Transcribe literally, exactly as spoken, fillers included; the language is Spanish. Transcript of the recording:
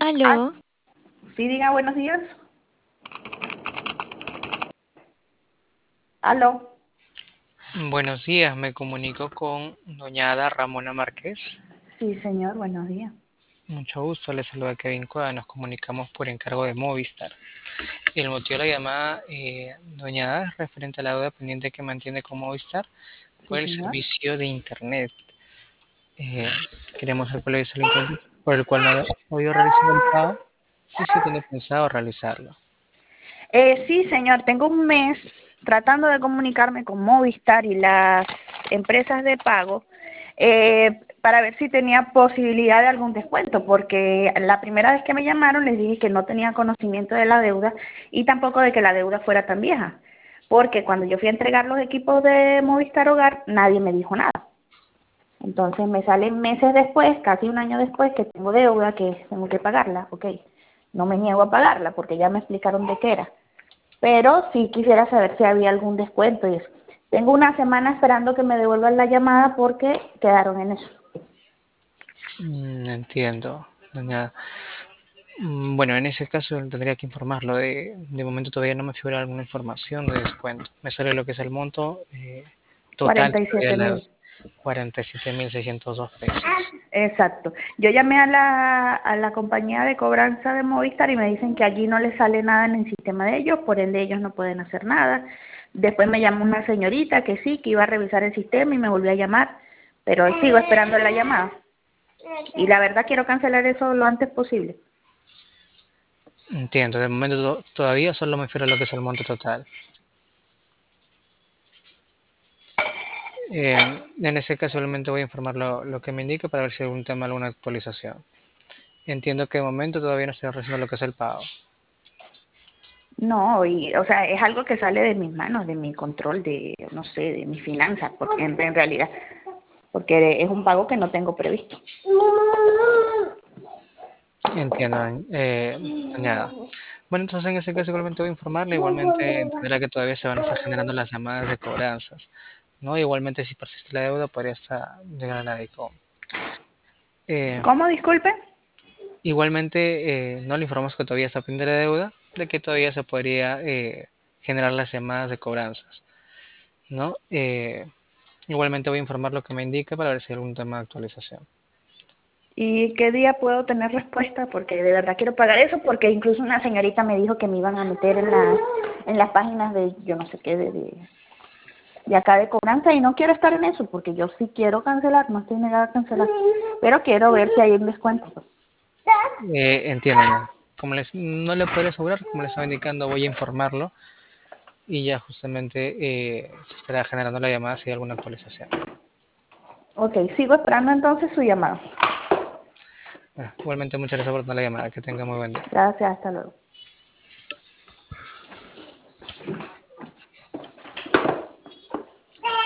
Ah, Aló, sí, diga buenos días. Aló. Buenos días, me comunico con doña Ada Ramona Márquez. Sí, señor, buenos días. Mucho gusto, le saluda Kevin Cueva, nos comunicamos por encargo de Movistar. Y el motivo de la llamada, eh, doña Ada, es referente a la deuda pendiente que mantiene con Movistar Sí, por el señor. servicio de Internet. Eh, Queremos saber cuál es el importe por el cual no ha podido realizar el pago y si tiene pensado realizarlo. Eh, sí, señor, tengo un mes tratando de comunicarme con Movistar y las empresas de pago eh, para ver si tenía posibilidad de algún descuento, porque la primera vez que me llamaron les dije que no tenía conocimiento de la deuda y tampoco de que la deuda fuera tan vieja, porque cuando yo fui a entregar los equipos de Movistar Hogar, nadie me dijo nada. Entonces me salen meses después, casi un año después, que tengo deuda, que tengo que pagarla, ok. No me niego a pagarla porque ya me explicaron de qué era. Pero sí quisiera saber si había algún descuento y eso. Tengo una semana esperando que me devuelvan la llamada porque quedaron en eso. Mm, entiendo, doña Ada. Mm, Bueno, en ese caso tendría que informarlo. De, de momento todavía no me figura alguna información de descuento. Me sale lo que es el monto eh, total cuarenta y todavía siete la mil. cuarenta y siete mil seiscientos dos pesos. Exacto. Yo llamé a la, a la compañía de cobranza de Movistar y me dicen que allí no les sale nada en el sistema de ellos, por ende ellos no pueden hacer nada. Después me llamó una señorita que sí, que iba a revisar el sistema y me volvió a llamar, pero sigo esperando la llamada. Y la verdad quiero cancelar eso lo antes posible. Entiendo, de momento to- todavía solo me refiero a lo que es el monto total. Eh, en ese caso solamente voy a informar lo, lo que me indique para ver si hay algún tema, alguna actualización. Entiendo que de momento todavía no estoy recibiendo lo que es el pago. No, y, o sea, es algo que sale de mis manos, de mi control, de, no sé, de mis finanzas, porque en, en realidad, porque es un pago que no tengo previsto. Entiendo, eh, doña Ada. Bueno, entonces en ese caso igualmente voy a informarle, igualmente entenderá que todavía se van a estar generando las llamadas de cobranzas, ¿no? Igualmente si persiste la deuda podría hasta llegar a la DICOM. Eh, ¿Cómo, disculpe? Igualmente eh, no le informamos que todavía está pendiente de deuda, de que todavía se podría eh, generar las llamadas de cobranzas, ¿no? Eh, igualmente voy a informar lo que me indica para ver si hay algún tema de actualización. ¿Y qué día puedo tener respuesta? Porque de verdad quiero pagar eso, porque incluso una señorita me dijo que me iban a meter en las, en las páginas de, yo no sé qué, de, de, de acá de cobranza, y no quiero estar en eso, porque yo sí quiero cancelar, no estoy negada a cancelar, pero quiero ver si hay un descuento. Eh, entiendo, ¿no? Como les, no le podría asegurar, como les estaba indicando, voy a informarlo y ya justamente eh, se estará generando la llamada si hay alguna actualización. Ok, sigo esperando entonces su llamada. Bueno, igualmente muchas gracias por tomar la llamada, que tenga muy buen día. Gracias, hasta luego.